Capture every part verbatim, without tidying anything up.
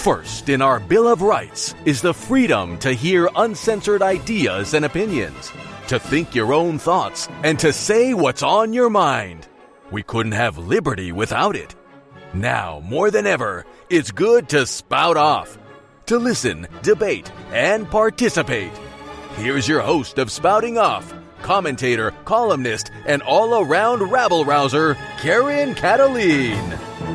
First in our Bill of Rights is the freedom to hear uncensored ideas and opinions, to think your own thoughts, and to say what's on your mind. We couldn't have liberty without it. Now, more than ever, it's good to spout off, to listen, debate, and participate. Here's your host of Spouting Off, commentator, columnist, and all-around rabble-rouser, Karen Kataline.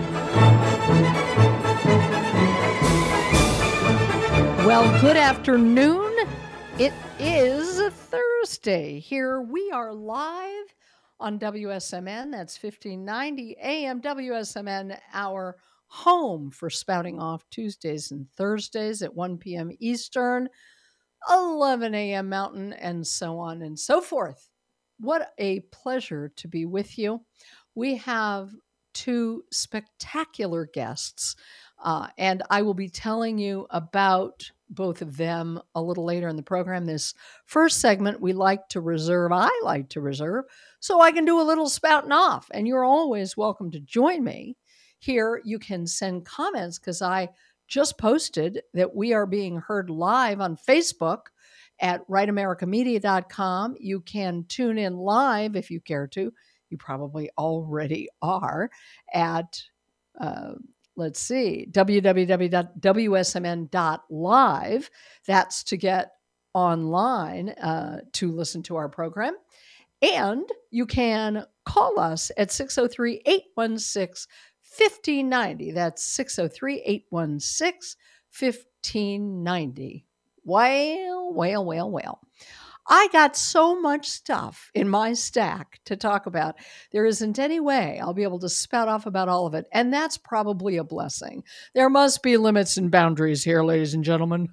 Well, good afternoon. It is Thursday. Here we are live on W S M N. That's fifteen ninety A M W S M N, our home for Spouting Off Tuesdays and Thursdays at one p.m. Eastern, eleven a.m. Mountain, and so on and so forth. What a pleasure to be with you. We have two spectacular guests, uh, and I will be telling you about both of them a little later in the program. This first segment we like to reserve, I like to reserve, so I can do a little spouting off, and you're always welcome to join me. Here you can send comments because I just posted that we are being heard live on Facebook at right america media dot com. You can tune in live if you care to. You probably already are at, uh, let's see, w w w dot w s m n dot live. That's to get online uh, to listen to our program. And you can call us at six oh three, eight one six, one five nine zero. That's six oh three, eight one six, one five nine zero. Well, well, well, well. I got so much stuff in my stack to talk about. There isn't any way I'll be able to spout off about all of it. And that's probably a blessing. There must be limits and boundaries here, ladies and gentlemen.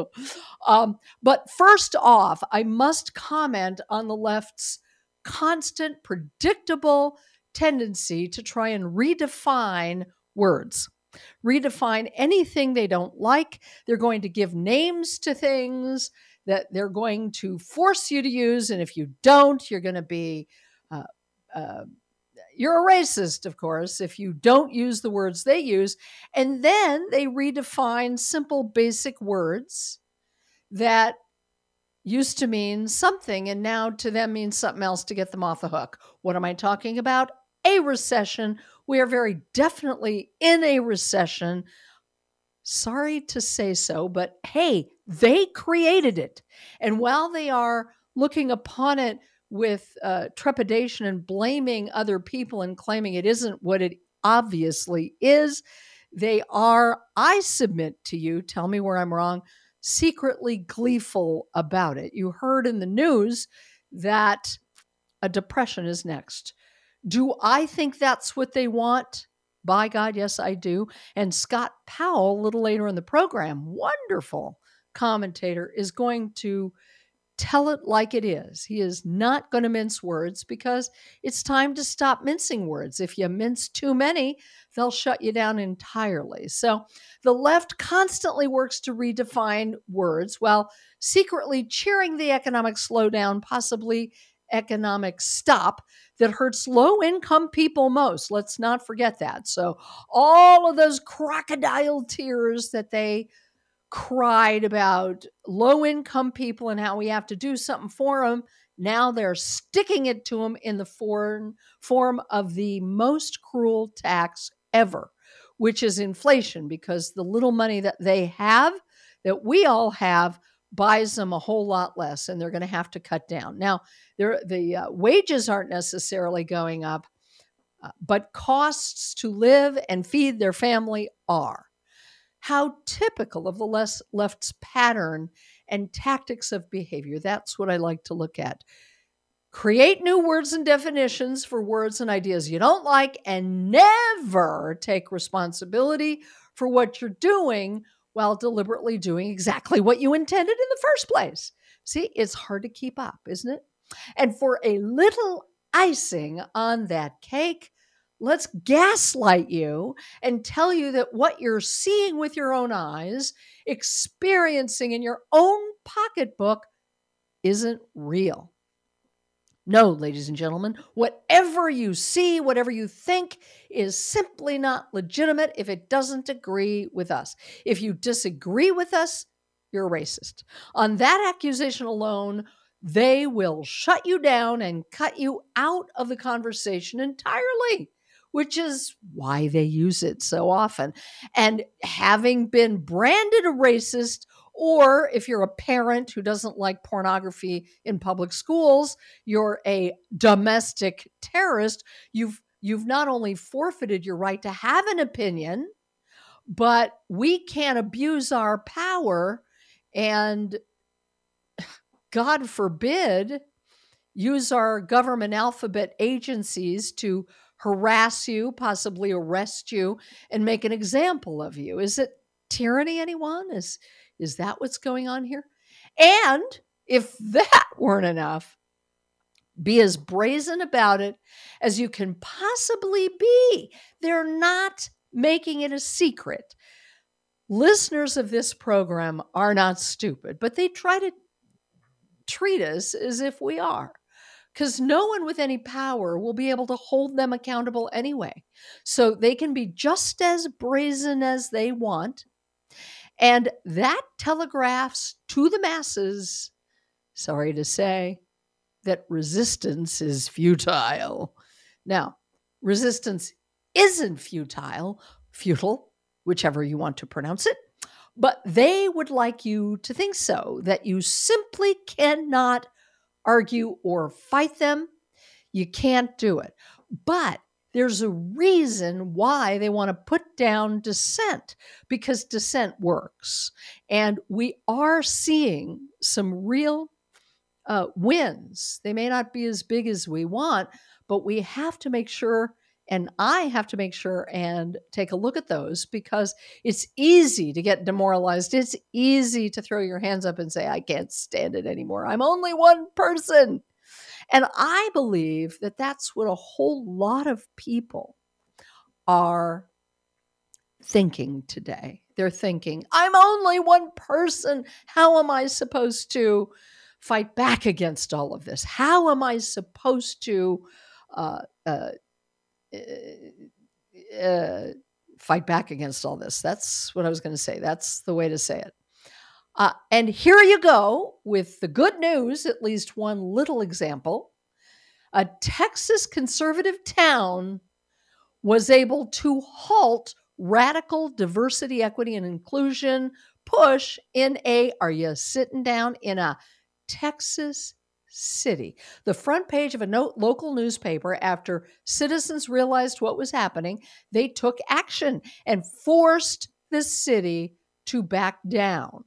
um, but first off, I must comment on the left's constant, predictable tendency to try and redefine words. Redefine anything they don't like. They're going to give names to things that they're going to force you to use. And if you don't, you're going to be, uh, uh, you're a racist, of course, if you don't use the words they use. And then they redefine simple, basic words that used to mean something and now to them means something else to get them off the hook. What am I talking about? A recession. We are very definitely in a recession. Sorry to say so, but hey, they created it. And while they are looking upon it with uh, trepidation and blaming other people and claiming it isn't what it obviously is, they are, I submit to you, tell me where I'm wrong, secretly gleeful about it. You heard in the news that a depression is next. Do I think that's what they want? By God, yes, I do. And Scott Powell, a little later in the program, wonderful commentator, is going to tell it like it is. He is not going to mince words because it's time to stop mincing words. If you mince too many, they'll shut you down entirely. So the left constantly works to redefine words while secretly cheering the economic slowdown, possibly economic stop that hurts low-income people most. Let's not forget that. So all of those crocodile tears that they cried about low-income people and how we have to do something for them, now they're sticking it to them in the form, form of the most cruel tax ever, which is inflation, because the little money that they have, that we all have, buys them a whole lot less, and they're going to have to cut down. Now, the uh, wages aren't necessarily going up, uh, but costs to live and feed their family are. How typical of the less left's pattern and tactics of behavior. That's what I like to look at. Create new words and definitions for words and ideas you don't like, and never take responsibility for what you're doing while deliberately doing exactly what you intended in the first place. See, it's hard to keep up, isn't it? And for a little icing on that cake, let's gaslight you and tell you that what you're seeing with your own eyes, experiencing in your own pocketbook, isn't real. No, ladies and gentlemen, whatever you see, whatever you think is simply not legitimate if it doesn't agree with us. If you disagree with us, you're a racist. On that accusation alone, they will shut you down and cut you out of the conversation entirely, which is why they use it so often. And having been branded a racist, or if you're a parent who doesn't like pornography in public schools, you're a domestic terrorist, you've you've not only forfeited your right to have an opinion, but we can't abuse our power and, God forbid, use our government alphabet agencies to harass you, possibly arrest you, and make an example of you. Is it tyranny, anyone? Is Is that what's going on here? And if that weren't enough, be as brazen about it as you can possibly be. They're not making it a secret. Listeners of this program are not stupid, but they try to treat us as if we are, because no one with any power will be able to hold them accountable anyway. So they can be just as brazen as they want. And that telegraphs to the masses, sorry to say, that resistance is futile. Now, resistance isn't futile, futile, whichever you want to pronounce it, but they would like you to think so, that you simply cannot argue or fight them. You can't do it. But there's a reason why they want to put down dissent, because dissent works. And we are seeing some real uh, wins. They may not be as big as we want, but we have to make sure, and I have to make sure and take a look at those, because it's easy to get demoralized. It's easy to throw your hands up and say, I can't stand it anymore. I'm only one person. And I believe that that's what a whole lot of people are thinking today. They're thinking, I'm only one person. How am I supposed to fight back against all of this? How am I supposed to uh, uh, uh, fight back against all this? That's what I was going to say. That's the way to say it. Uh, and here you go with the good news, at least one little example. A Texas conservative town was able to halt radical diversity, equity, and inclusion push in a, are you sitting down, in a Texas city. The front page of a no- local newspaper, after citizens realized what was happening, they took action and forced the city to back down.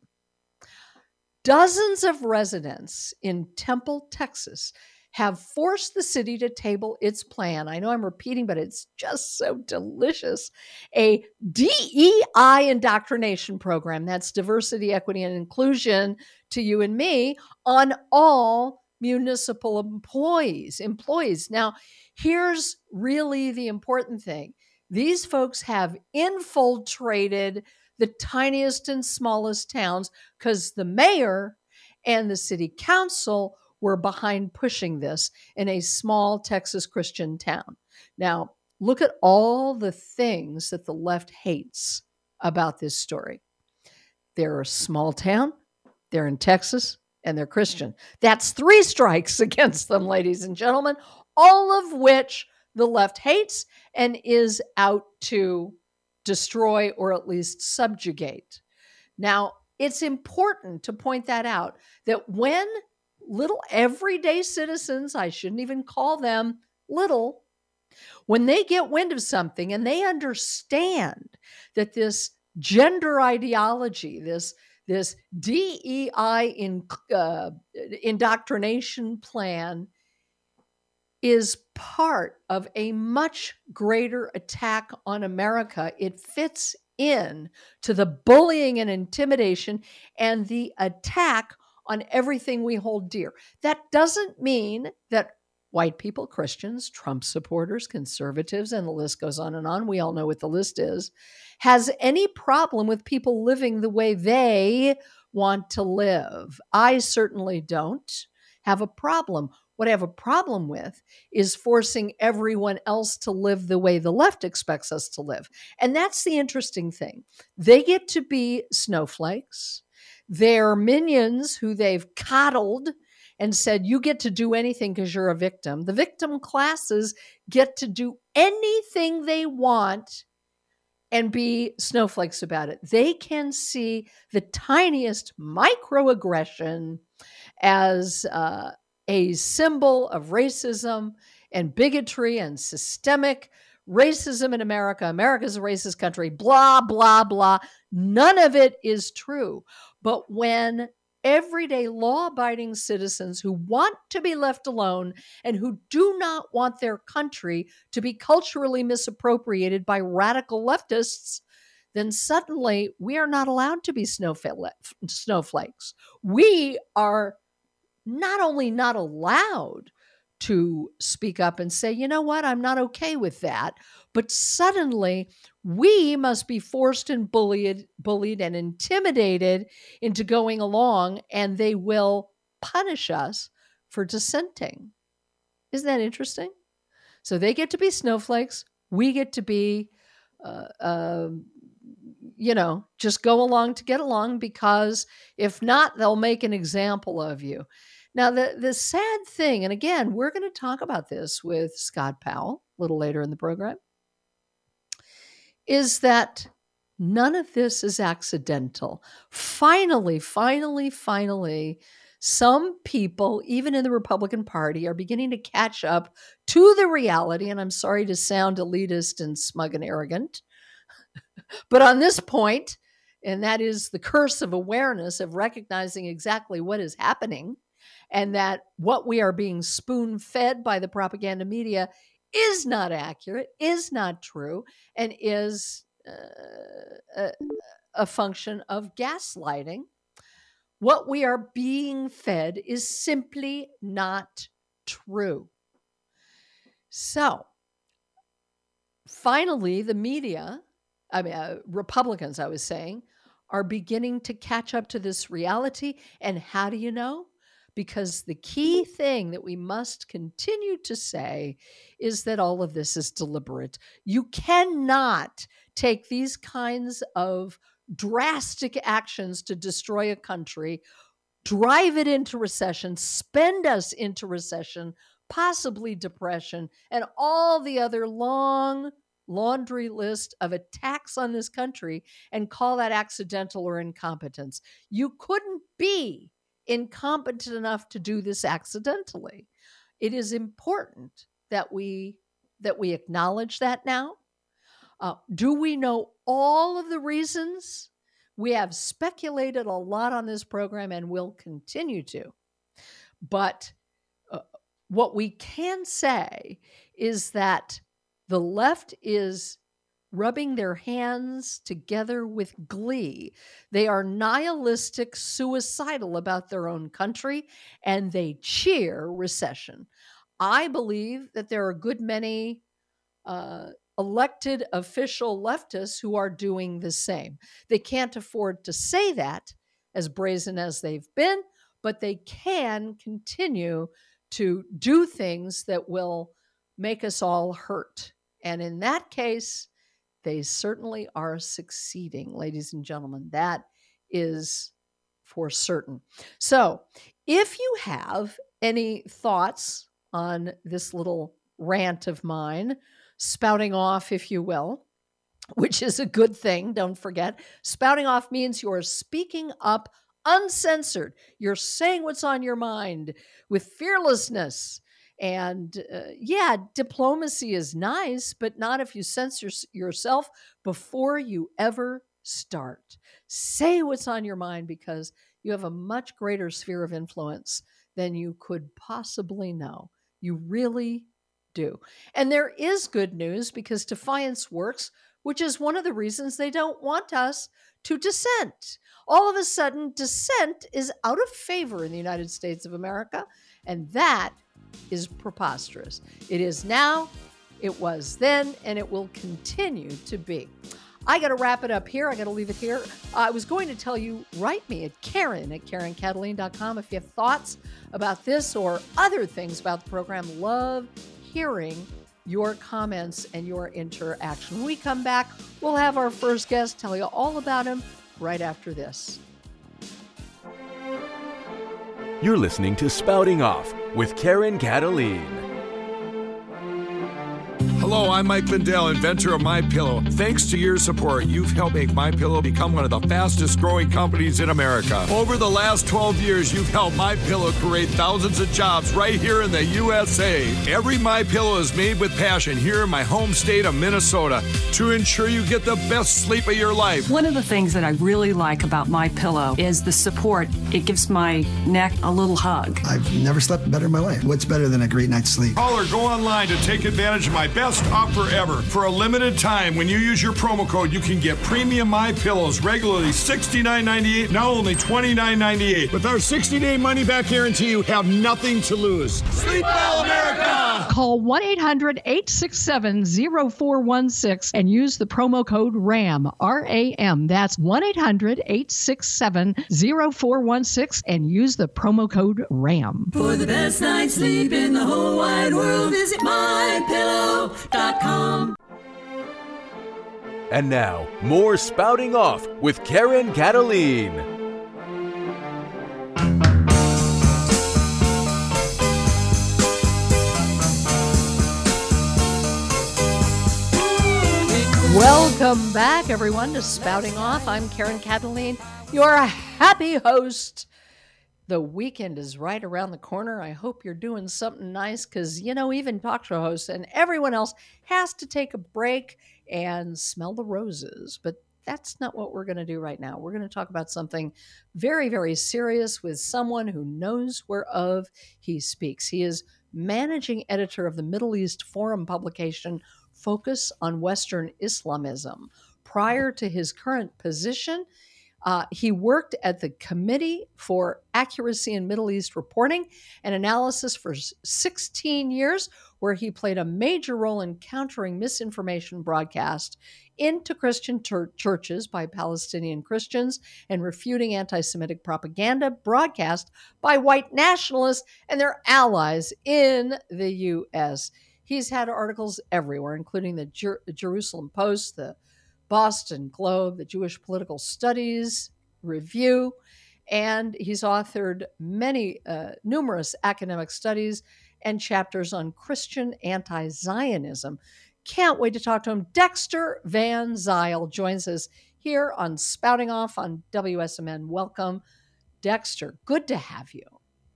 Dozens of residents in Temple, Texas, have forced the city to table its plan. I know I'm repeating, but it's just so delicious. A D E I indoctrination program, that's diversity, equity, and inclusion to you and me, on all municipal employees. Employees. Now, here's really the important thing. These folks have infiltrated the tiniest and smallest towns because the mayor and the city council were behind pushing this in a small Texas Christian town. Now, look at all the things that the left hates about this story. They're a small town, they're in Texas, and they're Christian. That's three strikes against them, ladies and gentlemen, all of which the left hates and is out to destroy or at least subjugate. Now, it's important to point that out, that when little everyday citizens, I shouldn't even call them little, when they get wind of something and they understand that this gender ideology, this, this D E I in, uh, indoctrination plan is part of a much greater attack on America, it fits in to the bullying and intimidation and the attack on everything we hold dear. That doesn't mean that white people, Christians, Trump supporters, conservatives, and the list goes on and on, we all know what the list is, has any problem with people living the way they want to live. I certainly don't have a problem. What I have a problem with is forcing everyone else to live the way the left expects us to live. And that's the interesting thing. They get to be snowflakes. They're minions who they've coddled and said, you get to do anything because you're a victim. The victim classes get to do anything they want and be snowflakes about it. They can see the tiniest microaggression as uh, a symbol of racism and bigotry and systemic racism in America. America's a racist country, blah, blah, blah. None of it is true. But when everyday law-abiding citizens who want to be left alone and who do not want their country to be culturally misappropriated by radical leftists, then suddenly we are not allowed to be snowflakes. We are not only not allowed to speak up and say, you know what, I'm not okay with that, but suddenly we must be forced and bullied, bullied and intimidated into going along, and they will punish us for dissenting. Isn't that interesting? So they get to be snowflakes. We get to be, uh, uh, you know, just go along to get along, because if not, they'll make an example of you. Now, the, the sad thing, and again, we're going to talk about this with Scott Powell a little later in the program, is that none of this is accidental. Finally, finally, finally, some people, even in the Republican Party, are beginning to catch up to the reality, and I'm sorry to sound elitist and smug and arrogant, but on this point, and that is the curse of awareness, of recognizing exactly what is happening, and that what we are being spoon-fed by the propaganda media is not accurate, is not true, and is uh, a, a function of gaslighting. What we are being fed is simply not true. So, finally, the media, I mean, uh, Republicans, I was saying, are beginning to catch up to this reality. And how do you know? Because the key thing that we must continue to say is that all of this is deliberate. You cannot take these kinds of drastic actions to destroy a country, drive it into recession, spend us into recession, possibly depression, and all the other long laundry list of attacks on this country, and call that accidental or incompetence. You couldn't be incompetent enough to do this accidentally. It is important that we that we acknowledge that now. Uh, do we know all of the reasons? We have speculated a lot on this program and will continue to. But uh, what we can say is that the left is rubbing their hands together with glee. They are nihilistic, suicidal about their own country, and they cheer recession. I believe that there are a good many uh, elected official leftists who are doing the same. They can't afford to say that, as brazen as they've been, but they can continue to do things that will make us all hurt. And in that case, they certainly are succeeding, ladies and gentlemen. That is for certain. So if you have any thoughts on this little rant of mine, spouting off, if you will, which is a good thing, don't forget. Spouting off means you're speaking up uncensored. You're saying what's on your mind with fearlessness. And uh, yeah, diplomacy is nice, but not if you censor yourself before you ever start. Say what's on your mind, because you have a much greater sphere of influence than you could possibly know. You really do. And there is good news, because Defiance works, which is one of the reasons they don't want us to dissent. All of a sudden, dissent is out of favor in the United States of America, and that is preposterous. It is now, it was then, and it will continue to be. I got to wrap it up here. I got to leave it here. Uh, I was going to tell you, write me at Karen at Karen Cataline dot com if you have thoughts about this or other things about the program. Love hearing your comments and your interaction. When we come back, we'll have our first guest tell you all about him right after this. You're listening to Spouting Off with Karen Cataline. Hello, I'm Mike Lindell, inventor of MyPillow. Thanks to your support, you've helped make MyPillow become one of the fastest growing companies in America. Over the last twelve years, you've helped MyPillow create thousands of jobs right here in the U S A. Every MyPillow is made with passion here in my home state of Minnesota to ensure you get the best sleep of your life. One of the things that I really like about MyPillow is the support. It gives my neck a little hug. I've never slept better in my life. What's better than a great night's sleep? Call or go online to take advantage of my best offer ever. For a limited time, when you use your promo code, you can get premium MyPillows regularly sixty-nine ninety-eight, now only twenty-nine ninety-eight. With our sixty-day money-back guarantee, you have nothing to lose. Sleep well, America! Call one eight hundred eight six seven zero four one six and use the promo code RAM, R A M. That's one eight hundred eight six seven zero four one six and use the promo code RAM. For the best night's sleep in the whole wide world, visit my pillow dot com. And now, more Spouting Off with Karen Cataline. Welcome back, everyone, to Spouting Off. I'm Karen Cataline, your happy host. The weekend is right around the corner. I hope you're doing something nice because, you know, even talk show hosts and everyone else has to take a break and smell the roses. But that's not what we're going to do right now. We're going to talk about something very, very serious with someone who knows whereof he speaks. He is managing editor of the Middle East Forum publication, Focus on Western Islamism. Prior to his current position, Uh, he worked at the Committee for Accuracy in Middle East Reporting and Analysis for sixteen years, where he played a major role in countering misinformation broadcast into Christian tur- churches by Palestinian Christians and refuting anti-Semitic propaganda broadcast by white nationalists and their allies in the U S. He's had articles everywhere, including the Jer- Jerusalem Post, the Boston Globe, the Jewish Political Studies Review, and he's authored many, uh, numerous academic studies and chapters on Christian anti-Zionism. Can't wait to talk to him. Dexter Van Zyl joins us here on Spouting Off on W S M N. Welcome, Dexter. Good to have you.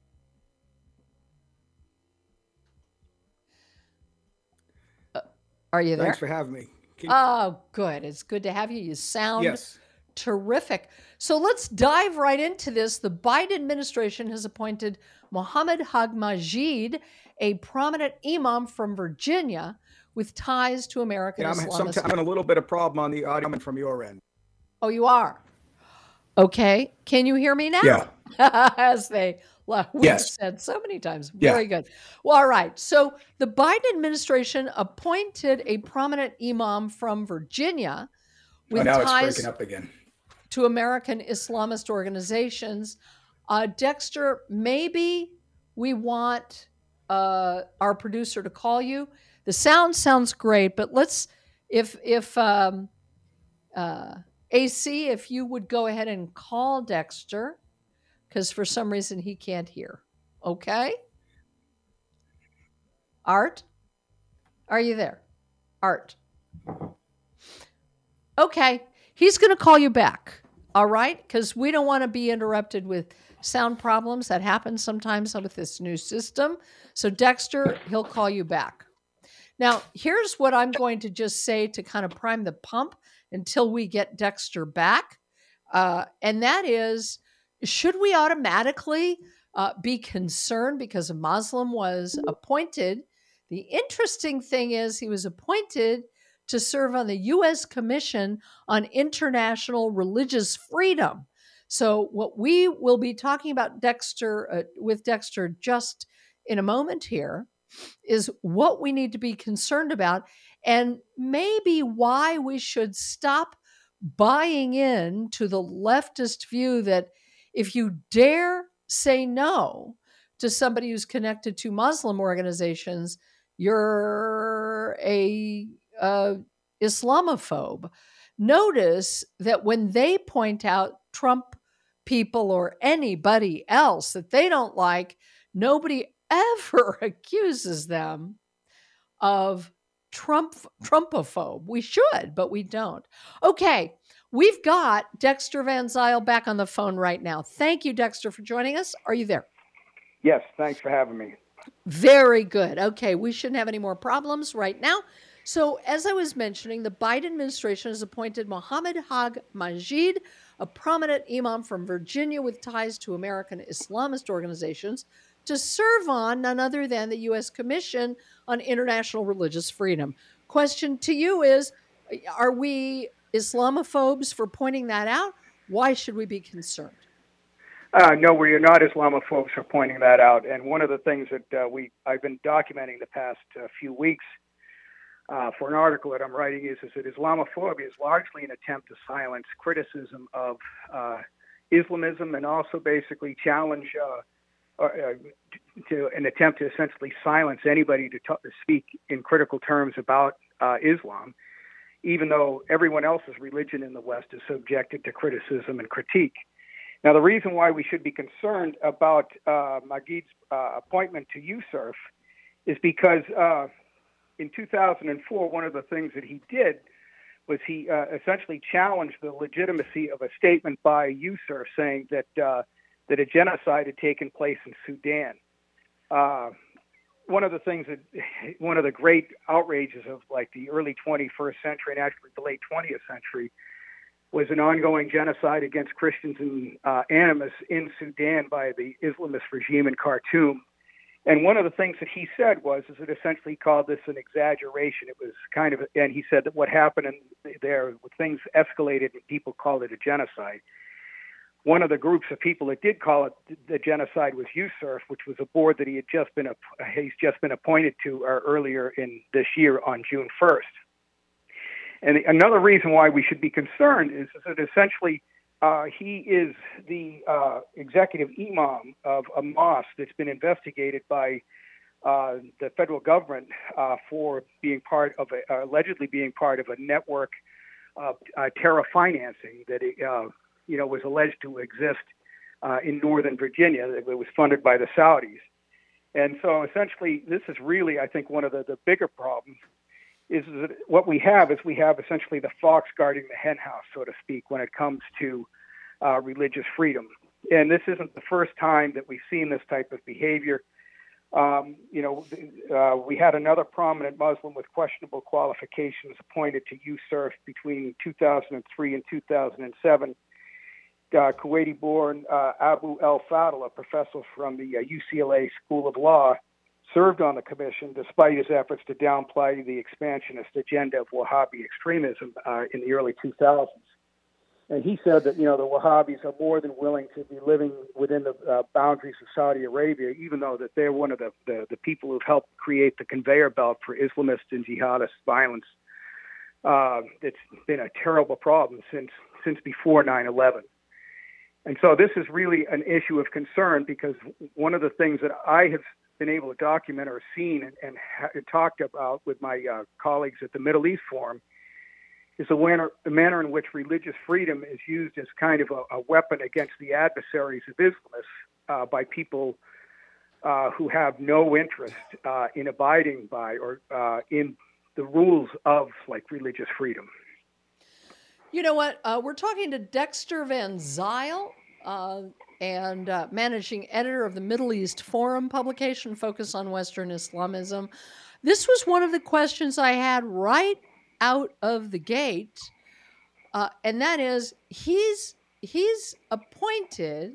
Uh, are you there? Thanks for having me. Can- Oh, good. It's good to have you. You sound yes. terrific. So let's dive right into this. The Biden administration has appointed Mohammed Hagmajid, a prominent imam from Virginia with ties to American Yeah, I'm, Islamism. sometimes having a little bit of problem on the audio from your end. Oh, you are? Okay. Can you hear me now? Yeah. As they we've Yes. said so many times. Yeah. Very good. Well, all right. So the Biden administration appointed a prominent imam from Virginia Oh, with now it's ties breaking up again. to American Islamist organizations. Uh, Dexter, maybe we want uh, our producer to call you. The sound sounds great, but let's, if, if um, uh, A C, if you would go ahead and call Dexter, because for some reason he can't hear. Okay? Art? Are you there? Art. Okay. He's going to call you back. All right? Because we don't want to be interrupted with sound problems. That happens sometimes with this new system. So Dexter, he'll call you back. Now, here's what I'm going to just say to kind of prime the pump until we get Dexter back. Uh, and that is, should we automatically uh, be concerned because a Muslim was appointed? The interesting thing is he was appointed to serve on the U S Commission on International Religious Freedom. So what we will be talking about Dexter uh, with Dexter just in a moment here is what we need to be concerned about and maybe why we should stop buying in to the leftist view that if you dare say no to somebody who's connected to Muslim organizations, you're a uh, Islamophobe. Notice that when they point out Trump people or anybody else that they don't like, nobody ever accuses them of Trump Trumpophobe. We should, but we don't. Okay, we've got Dexter Van Zyl back on the phone right now. Thank you, Dexter, for joining us. Are you there? Yes, thanks for having me. Very good. Okay, we shouldn't have any more problems right now. So, as I was mentioning, the Biden administration has appointed Mohammed Haq Majid, a prominent imam from Virginia with ties to American Islamist organizations, to serve on none other than the U S Commission on International Religious Freedom. Question to you is, are we Islamophobes for pointing that out? Why should we be concerned? Uh, no, we are not Islamophobes for pointing that out. And one of the things that uh, we I've been documenting the past uh, few weeks uh, for an article that I'm writing is, is that Islamophobia is largely an attempt to silence criticism of uh, Islamism and also basically challenge uh, uh, to an attempt to essentially silence anybody to, talk, to speak in critical terms about uh, Islam, even though everyone else's religion in the West is subjected to criticism and critique. Now, the reason why we should be concerned about uh, Majid's uh, appointment to U S C I R F is because uh, in two thousand four, one of the things that he did was he uh, essentially challenged the legitimacy of a statement by U S C I R F saying that uh, that a genocide had taken place in Sudan. Uh, one of the things that, one of the great outrages of like the early twenty-first century and actually the late twentieth century was an ongoing genocide against Christians and uh, animus in Sudan by the Islamist regime in Khartoum. And one of the things that he said was, is it essentially called this an exaggeration. It was kind of, and he said that what happened in there, things escalated and people called it a genocide. One of the groups of people that did call it the genocide was U S C I R F, which was a board that he had just been, he's just been appointed to uh, earlier in this year on June first. And another reason why we should be concerned is that essentially uh, he is the uh, executive imam of a mosque that's been investigated by uh, the federal government uh, for being part of a, uh, allegedly being part of a network of uh, terror financing that uh, you know was alleged to exist uh, in Northern Virginia. It was funded by the Saudis, and so essentially this is really, I think, one of the, the bigger problems. Is that what we have is we have essentially the fox guarding the hen house, so to speak, when it comes to uh, religious freedom. And this isn't the first time that we've seen this type of behavior. Um, you know, uh, we had another prominent Muslim with questionable qualifications appointed to U S C I R F between two thousand three and two thousand seven. Uh, Kuwaiti-born uh, Abu El-Fadl, a professor from the uh, U C L A School of Law, served on the commission despite his efforts to downplay the expansionist agenda of Wahhabi extremism uh, in the early two thousands. And he said that, you know, the Wahhabis are more than willing to be living within the uh, boundaries of Saudi Arabia, even though that they're one of the, the, the people who've helped create the conveyor belt for Islamist and jihadist violence. Uh, it's been a terrible problem since since before nine eleven. And so this is really an issue of concern because one of the things that I have been able to document or seen and, and ha- talked about with my uh, colleagues at the Middle East Forum is the manner, the manner in which religious freedom is used as kind of a, a weapon against the adversaries of Islamists uh, by people uh, who have no interest uh, in abiding by or uh, in the rules of like religious freedom. You know what? Uh, we're talking to Dexter Van Zyl, uh, and uh, managing editor of the Middle East Forum publication focused on Western Islamism. This was one of the questions I had right out of the gate, uh, and that is he's he's appointed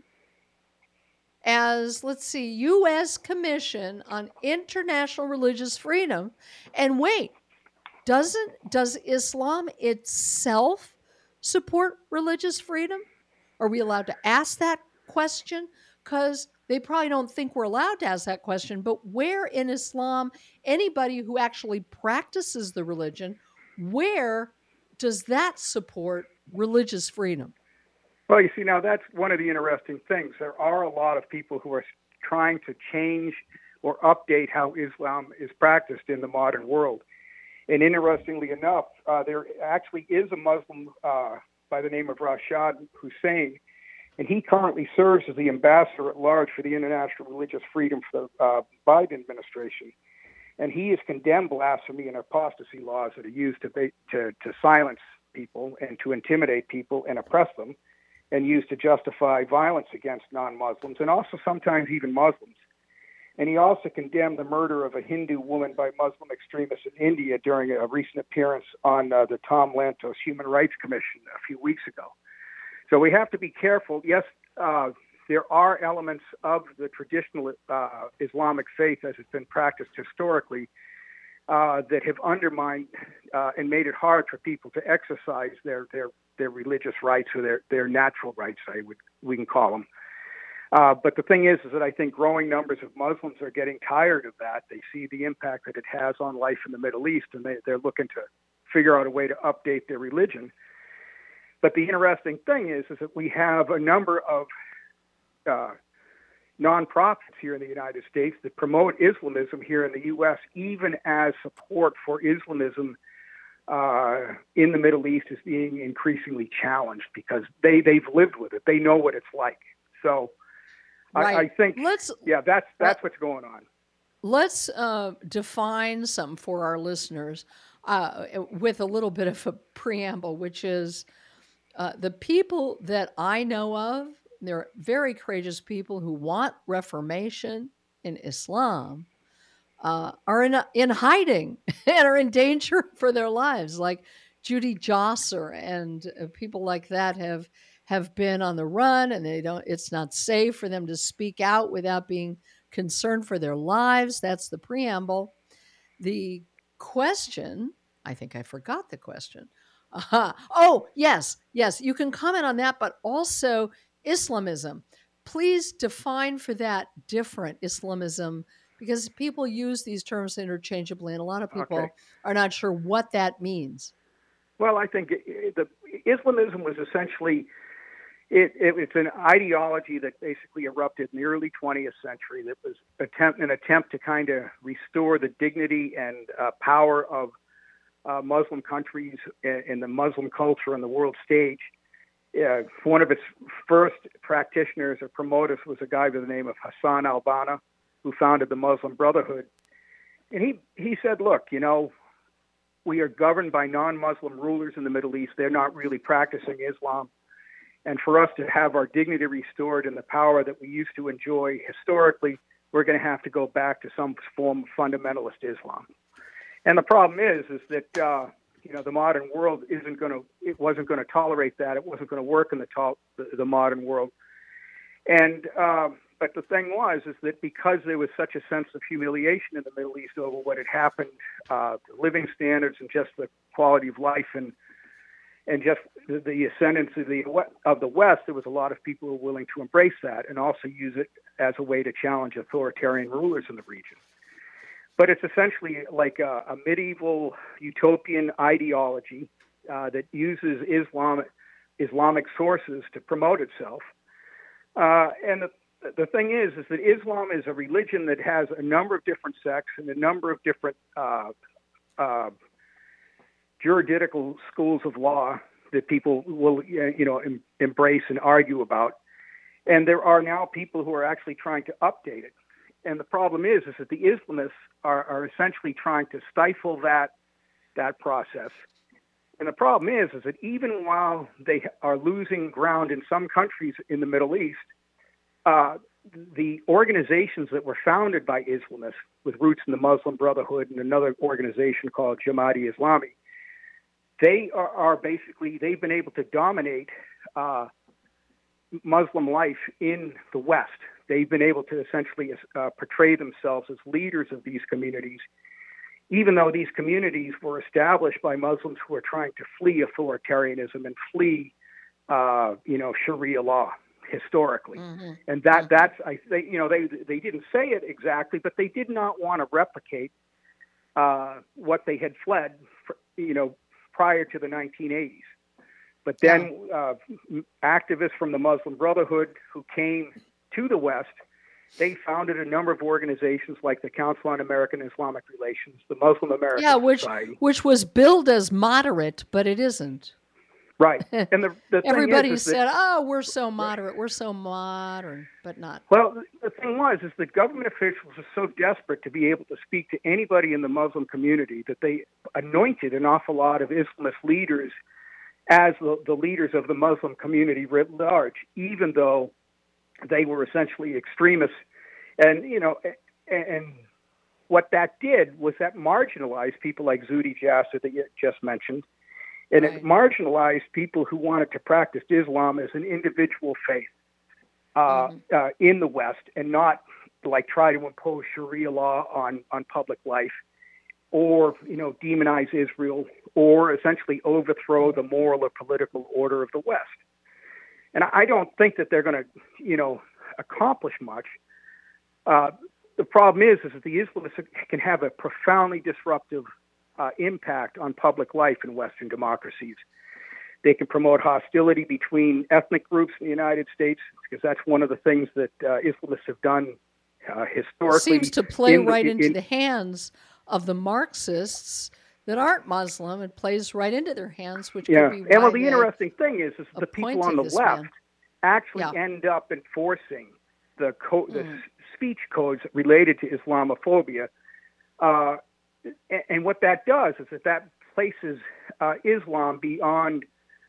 as, let's see, U S Commission on International Religious Freedom. And wait, doesn't does Islam itself support religious freedom? Are we allowed to ask that question? Because they probably don't think we're allowed to ask that question. But where in Islam, anybody who actually practices the religion, where does that support religious freedom? Well, you see, now that's one of the interesting things. There are a lot of people who are trying to change or update how Islam is practiced in the modern world. And interestingly enough, uh, there actually is a Muslim uh, by the name of Rashad Hussain, and he currently serves as the ambassador at large for the International Religious Freedom for the uh, Biden administration. And he has condemned blasphemy and apostasy laws that are used to, ba- to, to silence people and to intimidate people and oppress them, and used to justify violence against non-Muslims and also sometimes even Muslims. And he also condemned the murder of a Hindu woman by Muslim extremists in India during a recent appearance on uh, the Tom Lantos Human Rights Commission a few weeks ago. So we have to be careful. Yes, uh, there are elements of the traditional uh, Islamic faith as it's been practiced historically uh, that have undermined uh, and made it hard for people to exercise their their, their religious rights, or their, their natural rights, I would we can call them. Uh, but the thing is, is that I think growing numbers of Muslims are getting tired of that. They see the impact that it has on life in the Middle East, and they, they're looking to figure out a way to update their religion. But the interesting thing is, is that we have a number of uh, nonprofits here in the United States that promote Islamism here in the U S, even as support for Islamism uh, in the Middle East is being increasingly challenged, because they, they've lived with it. They know what it's like. So right. I, I think, let's, yeah, that's that's let, what's going on. Let's uh, define some for our listeners uh, with a little bit of a preamble, which is uh, the people that I know of, they're very courageous people who want reformation in Islam, uh, are in, in hiding and are in danger for their lives. Like Judy Josser and uh, people like that have have been on the run, and they don't. It's not safe for them to speak out without being concerned for their lives. That's the preamble. The question, I think I forgot the question. Uh-huh. Oh, yes, yes, you can comment on that, but also Islamism. Please define for that different Islamism, because people use these terms interchangeably, and a lot of people Okay. are not sure what that means. Well, I think it, the Islamism was essentially It, it, it's an ideology that basically erupted in the early twentieth century that was attempt, an attempt to kind of restore the dignity and uh, power of uh, Muslim countries and, and the Muslim culture on the world stage. Uh, one of its first practitioners or promoters was a guy by the name of Hassan al-Banna, who founded the Muslim Brotherhood. And he, he said, look, you know, we are governed by non-Muslim rulers in the Middle East. They're not really practicing Islam. And for us to have our dignity restored and the power that we used to enjoy historically, we're going to have to go back to some form of fundamentalist Islam. And the problem is, is that uh, you know the modern world isn't going to, it wasn't going to tolerate that. It wasn't going to work in the, to- the, the modern world. And uh, but the thing was, is that because there was such a sense of humiliation in the Middle East over what had happened, uh, the living standards and just the quality of life and And just the ascendancy of the, of the West, there was a lot of people who were willing to embrace that and also use it as a way to challenge authoritarian rulers in the region. But it's essentially like a, a medieval utopian ideology uh, that uses Islam, Islamic sources to promote itself. Uh, and the, the thing is, is that Islam is a religion that has a number of different sects and a number of different uh, uh, juridical schools of law that people will, you know, em- embrace and argue about. And there are now people who are actually trying to update it. And the problem is, is that the Islamists are, are essentially trying to stifle that, that process. And the problem is, is that even while they are losing ground in some countries in the Middle East, uh, the organizations that were founded by Islamists with roots in the Muslim Brotherhood and another organization called Jamaat-e Islami, they are, are basically, they've been able to dominate uh, Muslim life in the West. They've been able to essentially uh, portray themselves as leaders of these communities, even though these communities were established by Muslims who are trying to flee authoritarianism and flee, uh, you know, Sharia law historically. Mm-hmm. And that that's, I they, you know, they they didn't say it exactly, but they did not want to replicate uh, what they had fled, for, you know, prior to the nineteen eighties. But then uh, activists from the Muslim Brotherhood who came to the West, they founded a number of organizations like the Council on American Islamic Relations, the Muslim American yeah, which, Society. which was billed as moderate, but it isn't. Right. And the, the thing Everybody is, is said, that, oh, we're so moderate, we're so modern, but not. Well, the thing was, is that government officials are so desperate to be able to speak to anybody in the Muslim community that they anointed an awful lot of Islamist leaders as the, the leaders of the Muslim community writ large, even though they were essentially extremists. And, you know, and, and what that did was that marginalized people like Zuhdi Jasser that you just mentioned. And right. It marginalized people who wanted to practice Islam as an individual faith uh, mm-hmm. uh, in the West, and not like try to impose Sharia law on, on public life, or, you know, demonize Israel, or essentially overthrow the moral or political order of the West. And I don't think that they're going to, you know, accomplish much. Uh, the problem is, is that the Islamists can have a profoundly disruptive Uh, impact on public life in Western democracies. They can promote hostility between ethnic groups in the United States, because that's one of the things that uh, Islamists have done uh, historically. Seems to play in the, right into in, the hands of the Marxists that aren't Muslim. It plays right into their hands, which yeah. could be and well, why the interesting thing is, is the people on the left man. actually yeah. end up enforcing the, co- the mm. speech codes related to Islamophobia. Uh, And what that does is that that places uh, Islam beyond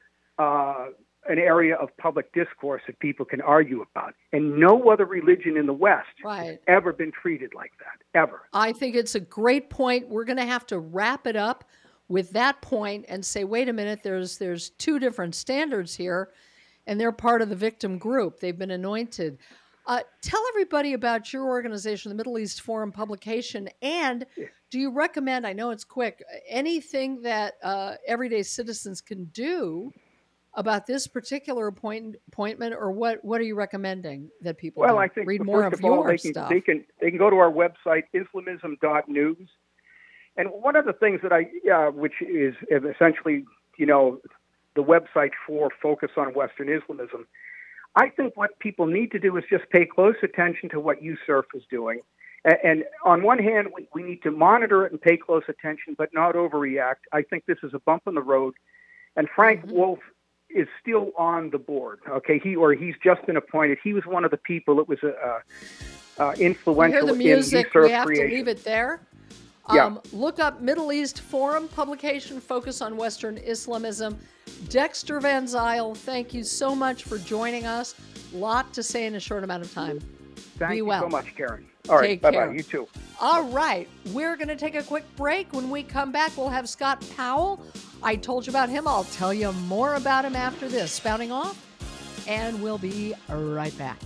uh, an area of public discourse that people can argue about. And no other religion in the West right. has ever been treated like that, ever. I think it's a great point. We're going to have to wrap it up with that point and say, wait a minute, there's there's two different standards here, and they're part of the victim group. They've been anointed. Uh, tell everybody about your organization, the Middle East Forum publication, and do you recommend, I know it's quick, anything that uh, everyday citizens can do about this particular appoint- appointment, or what, what are you recommending that people well, do? I think read first more of, of all, your they can, stuff? They can, they can go to our website, islamism dot news. And one of the things that I, uh, which is essentially, you know, the website for Focus on Western Islamism, I think what people need to do is just pay close attention to what U S E R F is doing. And, and on one hand, we, we need to monitor it and pay close attention, but not overreact. I think this is a bump in the road. And Frank mm-hmm. Wolf is still on the board. Okay, he or he's just been appointed. He was one of the people that was uh, uh, influential you hear the music, in U S E R F we have creation. to leave it there. Yeah. Um, look up Middle East Forum publication, Focus on Western Islamism. Dexter Van Zyl, thank you so much for joining us. Lot to say in a short amount of time. Thank Be you well. so much, Karen. All right, Take bye-bye. care. You too. All right, we're going to take a quick break. When we come back, we'll have Scott Powell. I told you about him. I'll tell you more about him after this. Spouting off, and we'll be right back.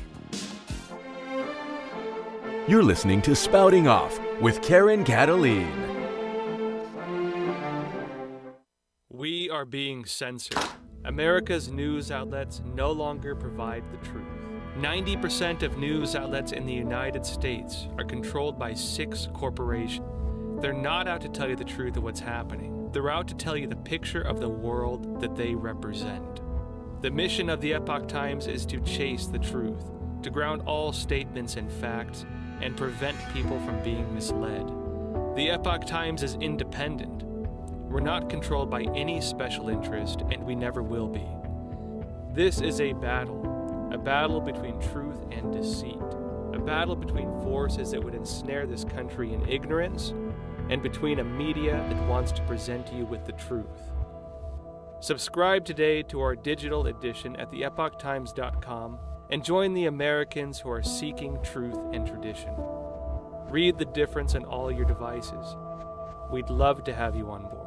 You're listening to Spouting Off with Karen Cataline. We are being censored. America's news outlets no longer provide the truth. ninety percent of news outlets in the United States are controlled by six corporations. They're not out to tell you the truth of what's happening. They're out to tell you the picture of the world that they represent. The mission of the Epoch Times is to chase the truth, to ground all statements in facts, and prevent people from being misled. The Epoch Times is independent. We're not controlled by any special interest, and we never will be. This is a battle, a battle between truth and deceit, a battle between forces that would ensnare this country in ignorance, and between a media that wants to present you with the truth. Subscribe today to our digital edition at the epoch times dot com and join the Americans who are seeking truth and tradition. Read the difference on all your devices. We'd love to have you on board.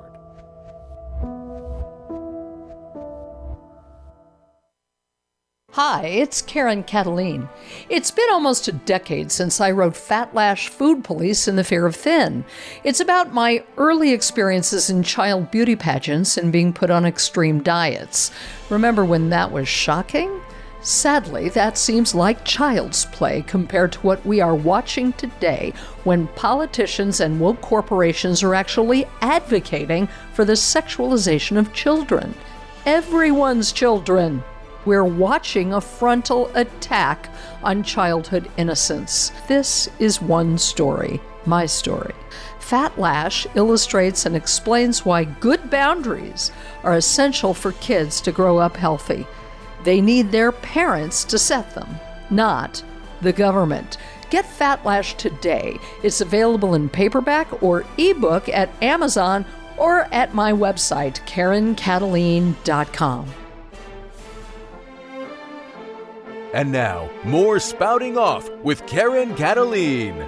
Hi, it's Karen Cataline. It's been almost a decade since I wrote Fat Lash Food Police and the Fear of Thin. It's about my early experiences in child beauty pageants and being put on extreme diets. Remember when that was shocking? Sadly, that seems like child's play compared to what we are watching today, when politicians and woke corporations are actually advocating for the sexualization of children. everyone's children. We're watching a frontal attack on childhood innocence. This is one story, my story. Fat Lash illustrates and explains why good boundaries are essential for kids to grow up healthy. They need their parents to set them, not the government. Get Fat Lash today. It's available in paperback or ebook at Amazon or at my website, Karen Kataline dot com. And now, more Spouting Off with Karen Kataline.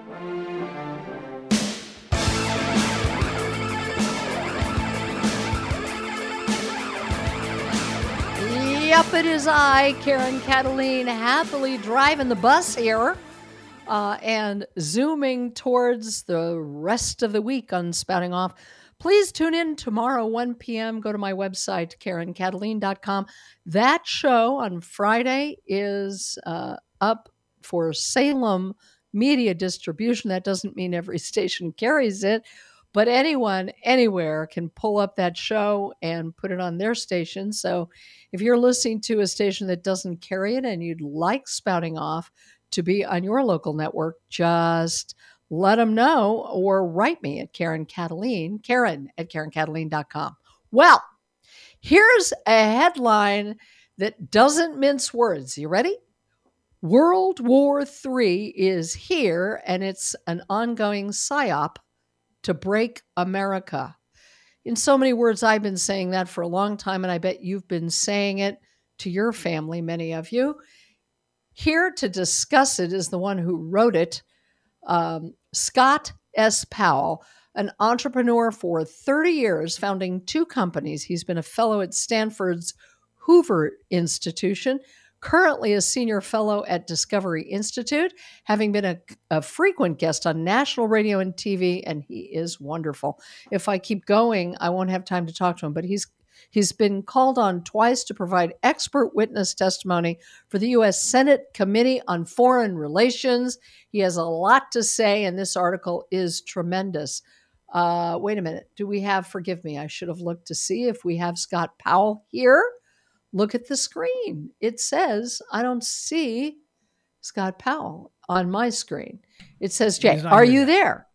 Yep, it is I, Karen Kataline, happily driving the bus here uh, and zooming towards the rest of the week on Spouting Off. Please tune in tomorrow, one p.m. Go to my website, Karen Kataline dot com. That show on Friday is uh, up for Salem media distribution. That doesn't mean every station carries it, but anyone, anywhere can pull up that show and put it on their station. So if you're listening to a station that doesn't carry it and you'd like Spouting Off to be on your local network, just let them know or write me at Karen Kataline, Karen at Karen Kataline dot com. Well, here's a headline that doesn't mince words. You ready? World War Three is here, and it's an ongoing psyop to break America. In so many words, I've been saying that for a long time, and I bet you've been saying it to your family, many of you. Here to discuss it is the one who wrote it, Um, Scott S. Powell, an entrepreneur for thirty years, founding two companies. He's been a fellow at Stanford's Hoover Institution, currently a senior fellow at Discovery Institute, having been a, a frequent guest on national radio and T V, and he is wonderful. If I keep going, I won't have time to talk to him, but he's He's been called on twice to provide expert witness testimony for the U S Senate Committee on Foreign Relations. He has a lot to say, and this article is tremendous. Uh, wait a minute. Do we have, forgive me, I should have looked to see if we have Scott Powell here. Look at the screen. It says, I don't see Scott Powell on my screen. It says, Jay, are you yet. there?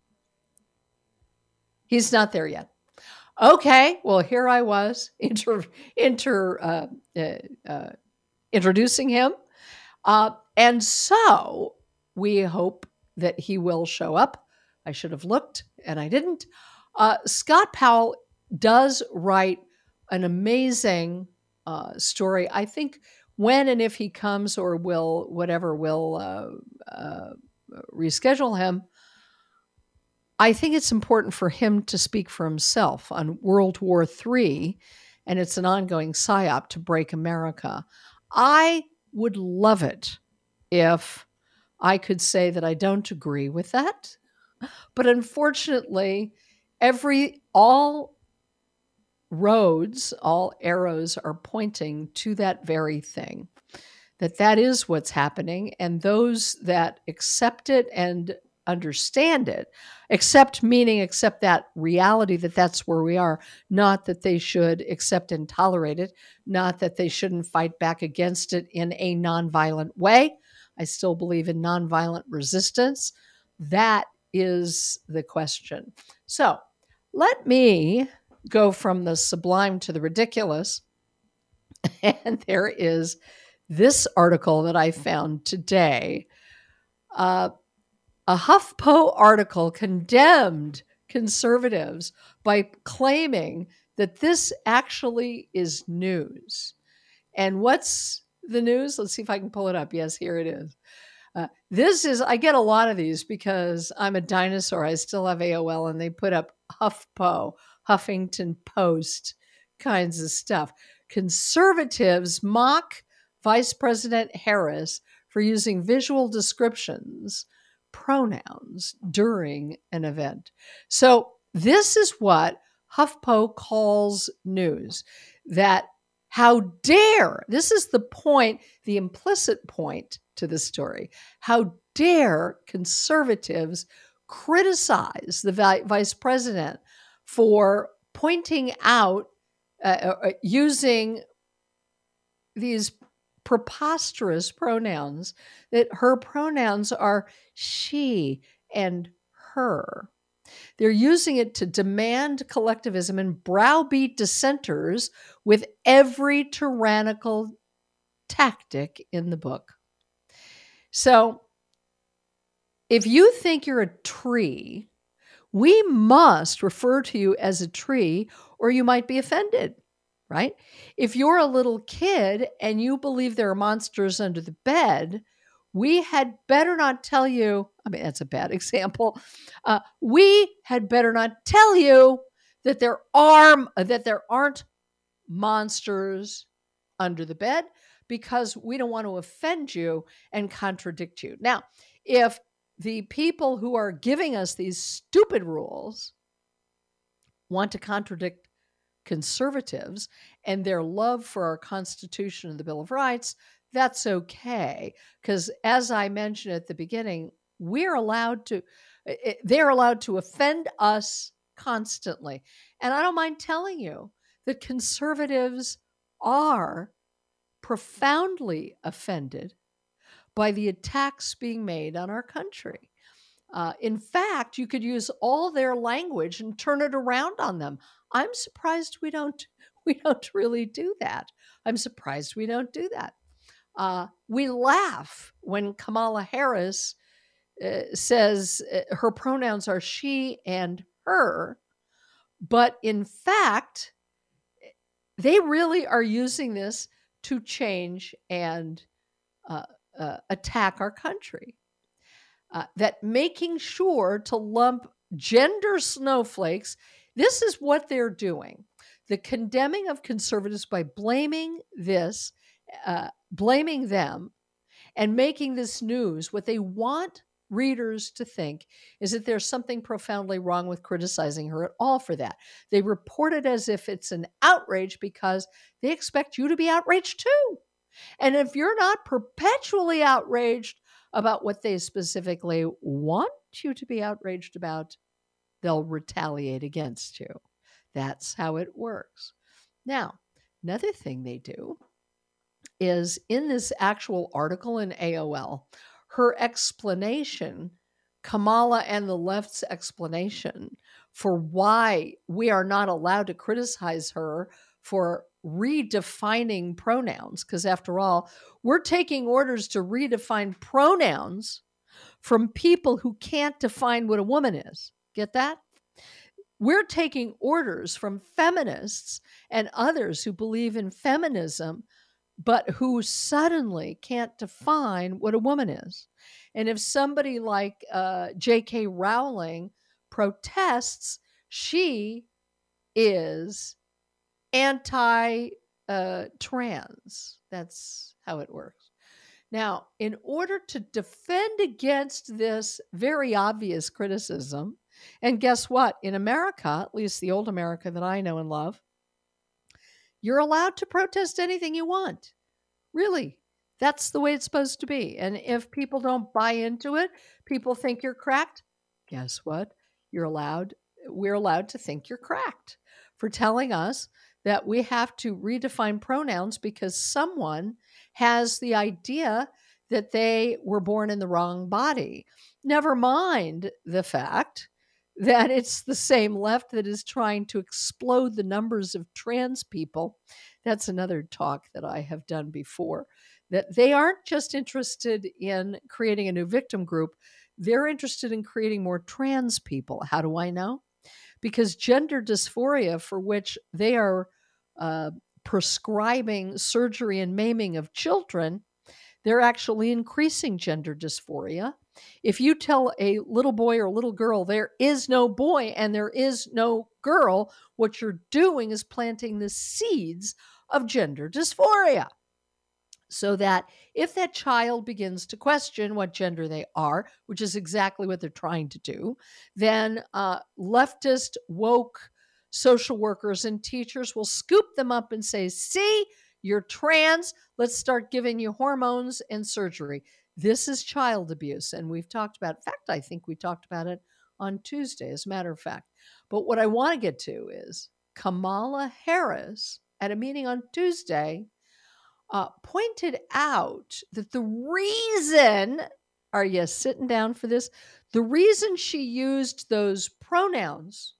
He's not there yet. Okay, well, here I was inter, inter, uh, uh, uh, introducing him. Uh, and so we hope that he will show up. I should have looked, and I didn't. Uh, Scott Powell does write an amazing uh, story. I think when and if he comes or will, whatever, will uh, uh, reschedule him, I think it's important for him to speak for himself on World War Three, and it's an ongoing psyop to break America. I would love it if I could say that I don't agree with that, but unfortunately, every all roads, all arrows are pointing to that very thing, that that is what's happening, and those that accept it and understand it, accept meaning accept that reality that that's where we are, not that they should accept and tolerate it, not that they shouldn't fight back against it in a nonviolent way. I still believe in nonviolent resistance. That is the question. So let me go from the sublime to the ridiculous. And there is this article that I found today. Uh, A HuffPo article condemned conservatives by claiming that this actually is news. And what's the news? Let's see if I can pull it up. Yes, here it is. Uh, this is, I get a lot of these because I'm a dinosaur. I still have A O L, and they put up HuffPo, Huffington Post kinds of stuff. Conservatives mock Vice President Harris for using visual descriptions, pronouns during an event. So this is what HuffPo calls news, that how dare, this is the point, the implicit point to the story, how dare conservatives criticize the vice president for pointing out uh, uh, using these preposterous pronouns, that her pronouns are she and her. They're using it to demand collectivism and browbeat dissenters with every tyrannical tactic in the book. So, if you think you're a tree, we must refer to you as a tree, or you might be offended, right? If you're a little kid and you believe there are monsters under the bed, we had better not tell you, I mean, that's a bad example. Uh, we had better not tell you that there are, that there aren't monsters under the bed, because we don't want to offend you and contradict you. Now, if the people who are giving us these stupid rules want to contradict conservatives and their love for our Constitution and the Bill of Rights, that's okay. Because as I mentioned at the beginning, we're allowed to, they're allowed to offend us constantly. And I don't mind telling you that conservatives are profoundly offended by the attacks being made on our country. Uh, in fact, you could use all their language and turn it around on them. I'm surprised we don't we don't really do that. I'm surprised we don't do that. Uh, we laugh when Kamala Harris uh, says uh, her pronouns are she and her, but in fact, they really are using this to change and uh, uh, attack our country. Uh, that making sure to lump gender snowflakes, this is what they're doing. The condemning of conservatives by blaming this, uh, blaming them, and making this news. What they want readers to think is that there's something profoundly wrong with criticizing her at all for that. They report it as if it's an outrage because they expect you to be outraged too. And if you're not perpetually outraged about what they specifically want you to be outraged about, they'll retaliate against you. That's how it works. Now, another thing they do is in this actual article in A O L, her explanation, Kamala and the left's explanation for why we are not allowed to criticize her for redefining pronouns, because after all, we're taking orders to redefine pronouns from people who can't define what a woman is. Get that? We're taking orders from feminists and others who believe in feminism, but who suddenly can't define what a woman is. And if somebody like uh, J K Rowling protests, she is anti-trans. Uh, That's how it works. Now, in order to defend against this very obvious criticism, and guess what? In America, at least the old America that I know and love, you're allowed to protest anything you want. Really, that's the way it's supposed to be. And if people don't buy into it, people think you're cracked. Guess what? You're allowed, we're allowed to think you're cracked for telling us that we have to redefine pronouns because someone has the idea that they were born in the wrong body. Never mind the fact that it's the same left that is trying to explode the numbers of trans people. That's another talk that I have done before, that they aren't just interested in creating a new victim group. They're interested in creating more trans people. How do I know? Because gender dysphoria, for which they are uh, prescribing surgery and maiming of children, they're actually increasing gender dysphoria. If you tell a little boy or little girl there is no boy and there is no girl, what you're doing is planting the seeds of gender dysphoria. So that if that child begins to question what gender they are, which is exactly what they're trying to do, then uh, leftist, woke social workers and teachers will scoop them up and say, see, you're trans, let's start giving you hormones and surgery. This is child abuse. And we've talked about, in fact, I think we talked about it on Tuesday, as a matter of fact. But what I want to get to is Kamala Harris, at a meeting on Tuesday, uh, pointed out that the reason, are you sitting down for this? The reason she used those pronouns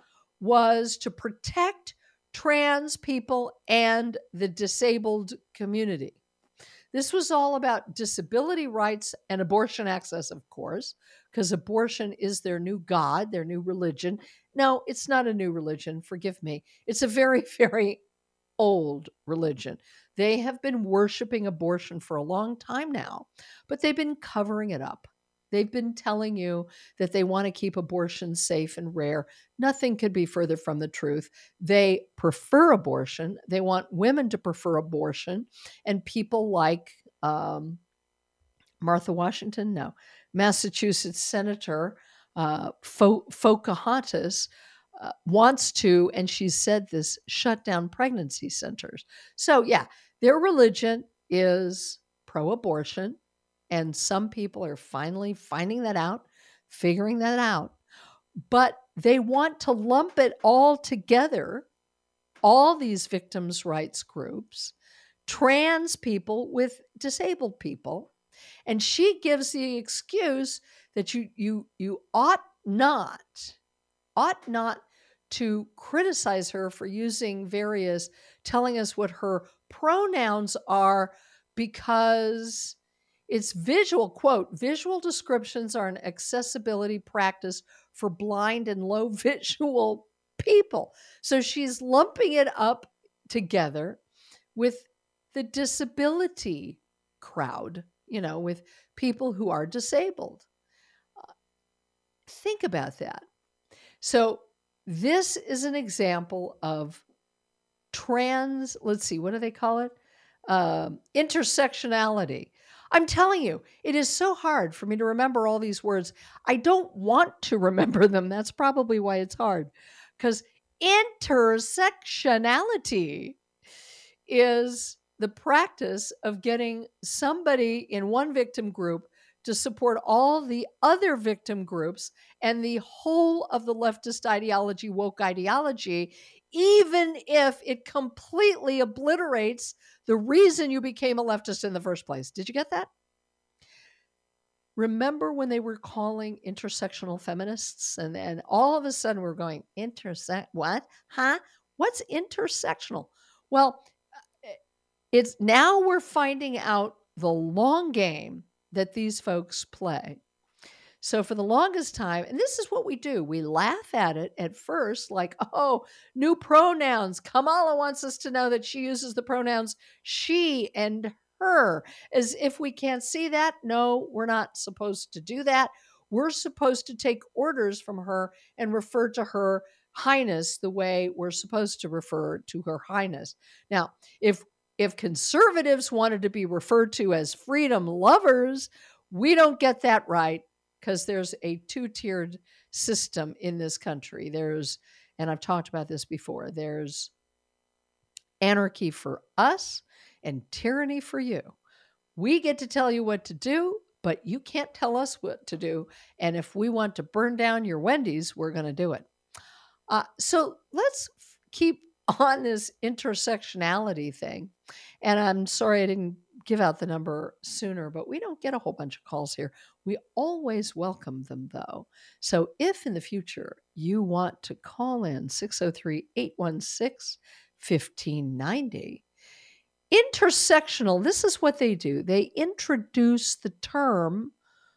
was to protect trans people and the disabled community. This was all about disability rights and abortion access, of course, because abortion is their new god, their new religion. No, it's not a new religion. Forgive me. It's a very, very old religion. They have been worshiping abortion for a long time now, but they've been covering it up. They've been telling you that they want to keep abortion safe and rare. Nothing could be further from the truth. They prefer abortion. They want women to prefer abortion. And people like um, Martha Washington, no, Massachusetts Senator uh, Fo- Pocahontas uh, wants to, and she said this, shut down pregnancy centers. So yeah, their religion is pro-abortion. And some people are finally finding that out, figuring that out. But they want to lump it all together, all these victims' rights groups, trans people with disabled people. And she gives the excuse that you you you ought not, ought not to criticize her for using various, telling us what her pronouns are, because it's visual, quote, visual descriptions are an accessibility practice for blind and low visual people. So she's lumping it up together with the disability crowd, you know, with people who are disabled. Uh, think about that. So this is an example of trans, let's see, what do they call it? Uh, intersectionality. I'm telling you, it is so hard for me to remember all these words. I don't want to remember them. That's probably why it's hard. Because intersectionality is the practice of getting somebody in one victim group to support all the other victim groups and the whole of the leftist ideology, woke ideology, even if it completely obliterates the reason you became a leftist in the first place. Did you get that? Remember when they were calling intersectional feminists, and then all of a sudden we're going, intersect, what? Huh? What's intersectional? Well, it's now we're finding out the long game that these folks play. So for the longest time, and this is what we do, we laugh at it at first, like, oh, new pronouns. Kamala wants us to know that she uses the pronouns she and her, as if we can't see that. No, we're not supposed to do that. We're supposed to take orders from her and refer to her highness the way we're supposed to refer to her highness. Now, if if conservatives wanted to be referred to as freedom lovers, we don't get that right. Because there's a two-tiered system in this country. There's, and I've talked about this before, there's anarchy for us and tyranny for you. We get to tell you what to do, but you can't tell us what to do. And if we want to burn down your Wendy's, we're going to do it. Uh, so let's f- keep on this intersectionality thing. And I'm sorry I didn't give out the number sooner, but we don't get a whole bunch of calls here. We always welcome them, though. So if in the future you want to call in six oh three, eight one six, one five nine oh, intersectional, this is what they do. They introduce the term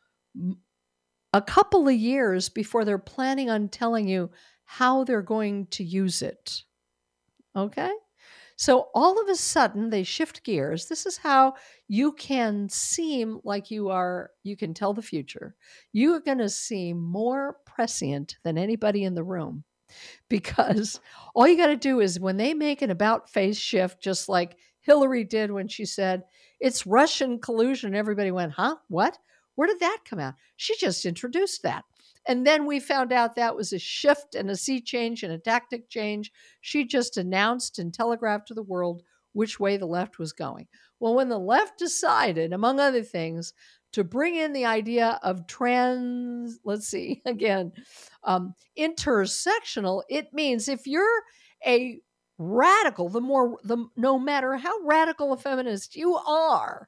a couple of years before they're planning on telling you how they're going to use it. Okay? So all of a sudden they shift gears. This is how you can seem like you are, you can tell the future. You are going to seem more prescient than anybody in the room, because all you got to do is when they make an about face shift, just like Hillary did when she said, it's Russian collusion. Everybody went, huh? What? Where did that come out? She just introduced that. And then we found out that was a shift and a sea change and a tactic change. She just announced and telegraphed to the world which way the left was going. Well, when the left decided, among other things, to bring in the idea of trans, let's see, again, um, intersectional, it means if you're a radical, the more, the no matter how radical a feminist you are,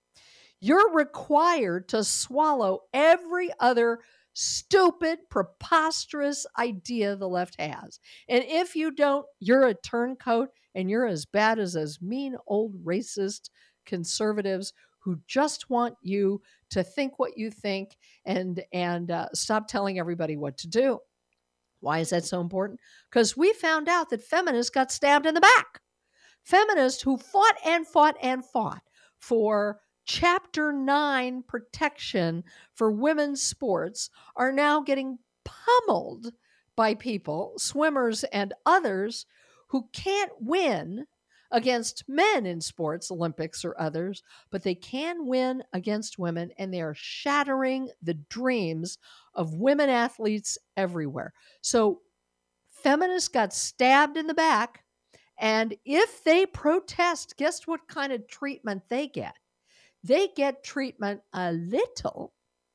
you're required to swallow every other stupid, preposterous idea the left has. And if you don't, you're a turncoat, and you're as bad as those mean old racist conservatives who just want you to think what you think and and uh, stop telling everybody what to do. Why is that so important? Because we found out that feminists got stabbed in the back. Feminists who fought and fought and fought for Chapter nine protection for women's sports are now getting pummeled by people, swimmers and others, who can't win against men in sports, Olympics or others, but they can win against women, and they are shattering the dreams of women athletes everywhere. So feminists got stabbed in the back, and if they protest, guess what kind of treatment they get? They get treatment a little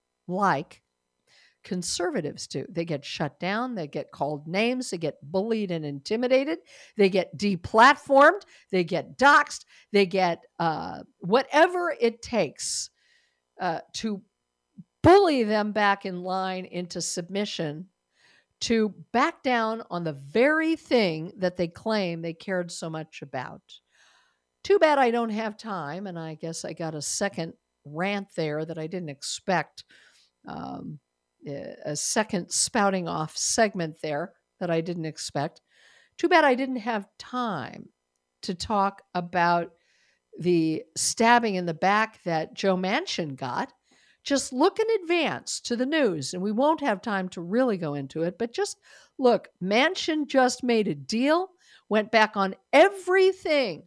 like conservatives do. They get shut down. They get called names. They get bullied and intimidated. They get deplatformed. They get doxxed. They get uh, whatever it takes uh, to bully them back in line into submission, to back down on the very thing that they claim they cared so much about. Too bad I don't have time, and I guess I got a second rant there that I didn't expect, um, a second spouting off segment there that I didn't expect. Too bad I didn't have time to talk about the stabbing in the back that Joe Manchin got. Just look in advance to the news, and we won't have time to really go into it, but just look, Manchin just made a deal, went back on everything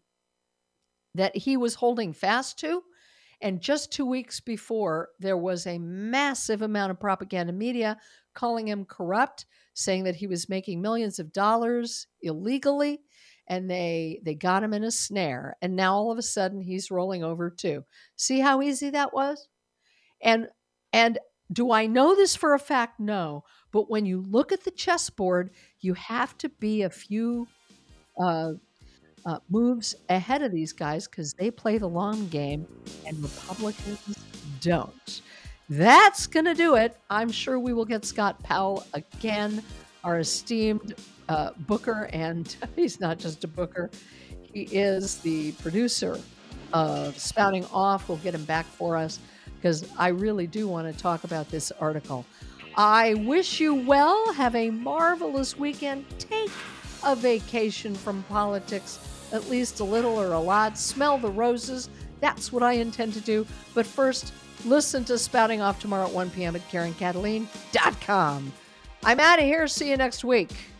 that he was holding fast to. And just two weeks before, there was a massive amount of propaganda media calling him corrupt, saying that he was making millions of dollars illegally, and they they got him in a snare. And now all of a sudden, he's rolling over too. See how easy that was? And and do I know this for a fact? No. But when you look at the chessboard, you have to be a few uh, Uh, moves ahead of these guys because they play the long game and Republicans don't. That's going to do it. I'm sure we will get Scott Powell again, our esteemed uh, booker, and he's not just a booker. He is the producer of Spouting Off. We'll get him back for us because I really do want to talk about this article. I wish you well. Have a marvelous weekend. Take a vacation from politics, at least a little or a lot. Smell the roses. That's what I intend to do. But first, listen to Spouting Off tomorrow at one p.m. at Karen Kataline dot com. I'm out of here. See you next week.